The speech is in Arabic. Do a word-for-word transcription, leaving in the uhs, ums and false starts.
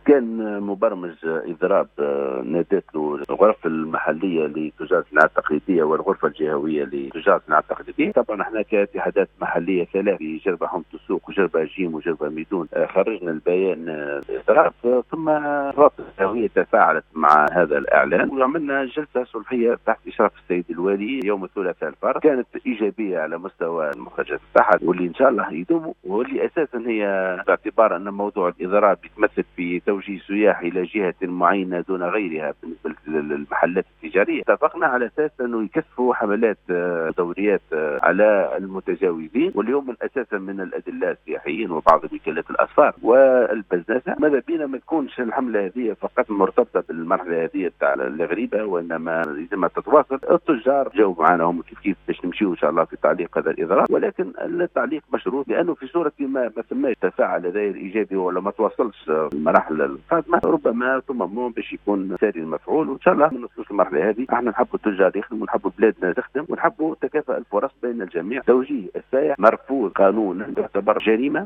كان مبرمج اضراب نادت له الغرف المحليه لتجاره الصناعه التقليديه والغرفه الجهويه لتجاره الصناعه التقليديه. طبعا احنا كاتحادات محليه ثلاث في جربه حومه السوق وجربه جيم وجربه ميدون خرجنا البيان الاضراب، ثم الرابطه الجهويه تفاعلت مع هذا الاعلان وعملنا جلسه صلحيه تحت اشراف السيد الوالي يوم الثلاثاء الفارق، كانت ايجابيه على مستوى المخرجات التحت واللي ان شاء الله يدوموا، واللي اساسا هي باعتبار ان موضوع الاضراب يتمثل في توجيه سياح الى جهه معينه دون غيرها بالنسبه للمحلات التجاريه. اتفقنا على اساس انه يكثفوا حملات دوريات على المتجاوزين، واليوم اساسا من الادلاء السياحيين وبعض وكالات الاسفار والبزنسه ماذا بينا ما تكونش الحمله هذه فقط مرتبطه بالمرحله هذه تاع الغريبه، وانما لازم تتواصل. التجار جاوا معنا هم كيف كيف باش نمشيو ان شاء الله في تعليق هذا الاضراب، ولكن التعليق مشروط، لانه في صوره ما ما ثماش تفاعل هذا الايجابي ولا ما توصلش المراحل القادمه ربما ثم باش يكون ساري المفعول، وان شاء الله ما نوصلوش المرحله هذه. احنا نحبوا التجار يخدموا ونحبوا بلادنا تخدم ونحبوا تكافؤ الفرص بين الجميع. توجيه السائح مرفوض قانونا، يعتبر جريمه